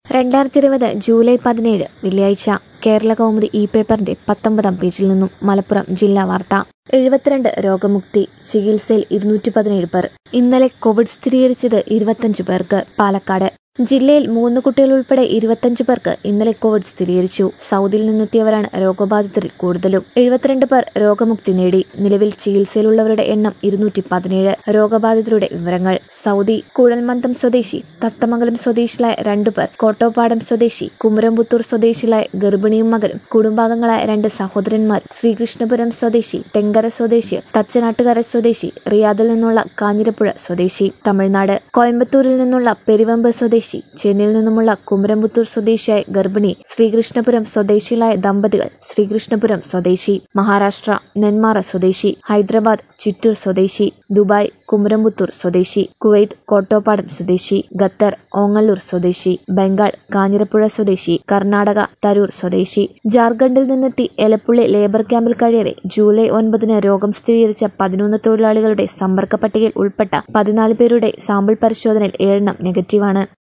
2020 July 17 വെള്ളിയാഴ്ച കേരള കൗമുദി പേപ്പറിന്റെ 19-ാം പേജിൽ നിന്നും മലപ്പുറം ജില്ലാ വാർത്ത. 72 രോഗമുക്തി, ചികിത്സയിൽ 217 പേർ. ഇന്നലെ കോവിഡ് സ്ഥിരീകരിച്ചത് 25 പേർക്ക്. പാലക്കാട് ജില്ലയിൽ 3 കുട്ടികൾ ഉൾപ്പെടെ 25 പേർക്ക് ഇന്നലെ കോവിഡ് സ്ഥിരീകരിച്ചു. സൗദിയിൽ നിന്നെത്തിയവരാണ് രോഗബാധിതരിൽ കൂടുതലും. 72 പേർ രോഗമുക്തി നേടി. നിലവിൽ ചികിത്സയിലുള്ളവരുടെ എണ്ണം 217. രോഗബാധിതരുടെ വിവരങ്ങൾ: സൗദി കുഴൽമന്ദം സ്വദേശി, തത്തമംഗലം സ്വദേശികളായ 2 പേർ, കോട്ടോപ്പാടം സ്വദേശി, കുമരംപുത്തൂർ സ്വദേശികളായ ഗർഭിണിയും മകനും, കുടുംബാംഗങ്ങളായ 2 സഹോദരന്മാർ, ശ്രീകൃഷ്ണപുരം സ്വദേശി, തെങ്കര സ്വദേശി, തച്ചനാട്ടുകര സ്വദേശി, റിയാദിൽ നിന്നുള്ള കാഞ്ഞിരപ്പുഴ സ്വദേശി. തമിഴ്നാട് കോയമ്പത്തൂരിൽ നിന്നുള്ള പെരുവമ്പ് സ്വദേശി, ചെന്നൈയിൽ നിന്നുമുള്ള കുമരംപുത്തൂർ സ്വദേശിയായ ഗർഭിണി, ശ്രീകൃഷ്ണപുരം സ്വദേശികളായ ദമ്പതികൾ, ശ്രീകൃഷ്ണപുരം സ്വദേശി. മഹാരാഷ്ട്ര നെന്മാറ സ്വദേശി, ഹൈദരാബാദ് ചിറ്റൂർ സ്വദേശി, ദുബായ് കുമരംപുത്തൂർ സ്വദേശി, കുവൈത്ത് കോട്ടോപ്പാടം സ്വദേശി, ഖത്തർ ഓങ്ങല്ലൂർ സ്വദേശി, ബംഗാൾ കാഞ്ഞിരപ്പുഴ സ്വദേശി, കർണാടക തരൂർ സ്വദേശി. ജാർഖണ്ഡിൽ നിന്നെത്തി എലപ്പുള്ളി ലേബർ ക്യാമ്പിൽ കഴിയവെ ജൂലൈ 9 രോഗം സ്ഥിരീകരിച്ച 11 തൊഴിലാളികളുടെ സമ്പർക്ക പട്ടികയിൽ ഉൾപ്പെട്ട 14 പേരുടെ സാമ്പിൾ പരിശോധനയിൽ 7 നെഗറ്റീവാണ്.